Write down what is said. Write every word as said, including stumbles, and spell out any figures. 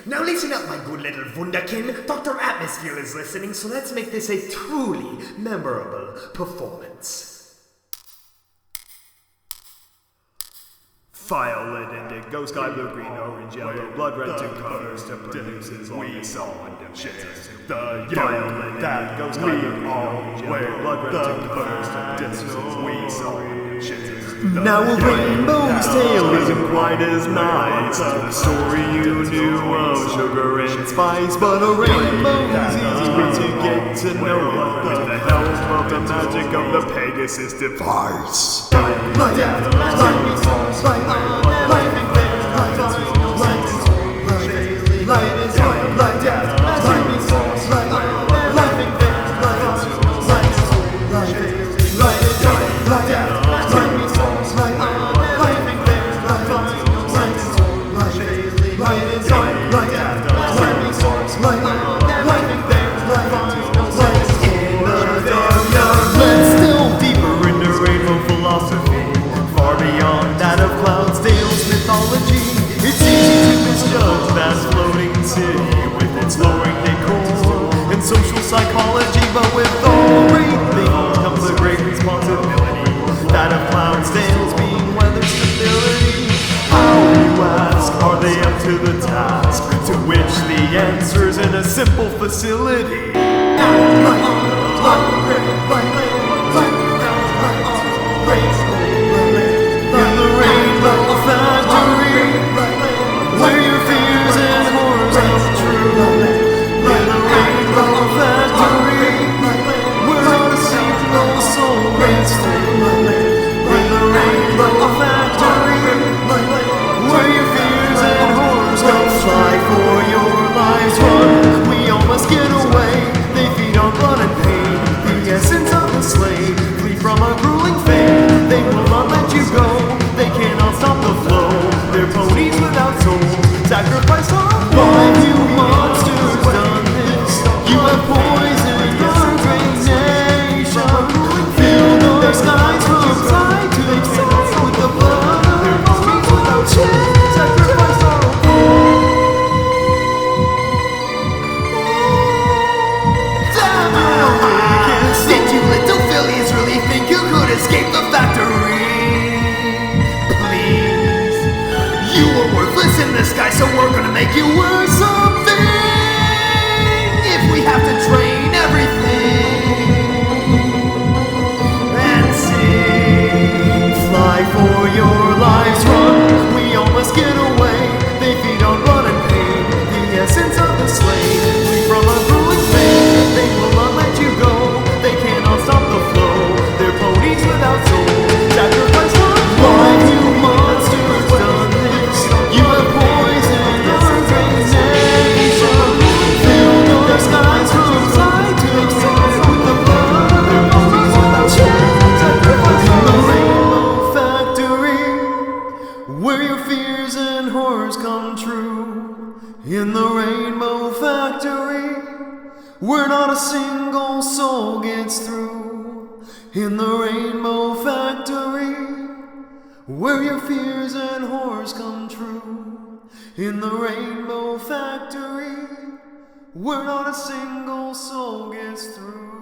Now listen up, my good little wunderkin. Doctor Atmosphere is listening, so let's make this a truly memorable performance. Violet, indigo, sky blue, green, orange, yellow, blood red, two colors to produce is we saw dimensions. The violet that goes sky blue, green, orange, yellow, blood red, two colors to produce we saw dimensions. Now a rainbow's tale isn't quite as nice as the story you knew of sugar and spice, but a rainbow's easy to get to know with the help of the magic of the Pegasus device. Light after light, light, light, light, light is on, light after light, light, light, light is on, light after light, light is on, light after light, let's delve deeper into rainbow philosophy. Far beyond that of Cloudsdale's mythology, it's easy to misjudge that floating city with its flowing decor and social psychology. But with all great things comes a great responsibility, that of Cloudsdale's being weather stability. How, you ask, are they up to the task? To which the answer's in a simple facility. Sacrifice all five you monsters done this. You have poisoned your great nation. Fill those skies from side to side with the blood of their armies without change. Sacrifice all damn it! Did you little fillies really think you could escape the factory? In the sky, so we're gonna make you worth something. If we have to train everything and sing, fly for your lives, run. We all must get away. They feed on blood and pain, the essence of the slave. Flee from a grueling fate. They will not let you go. They cannot stop the flow. They're ponies without soul. Sacrifice one life, you monsters done this. You have poisoned your great nation. Fill those skies from side to side with the blood of their armies without change. Sacrifice in the rainbow factory, where your fears and horrors come true. In the rainbow factory, where not a single soul gets through. In the rainbow factory, where your fears and horrors come true. In the rainbow factory, where not a single soul gets through.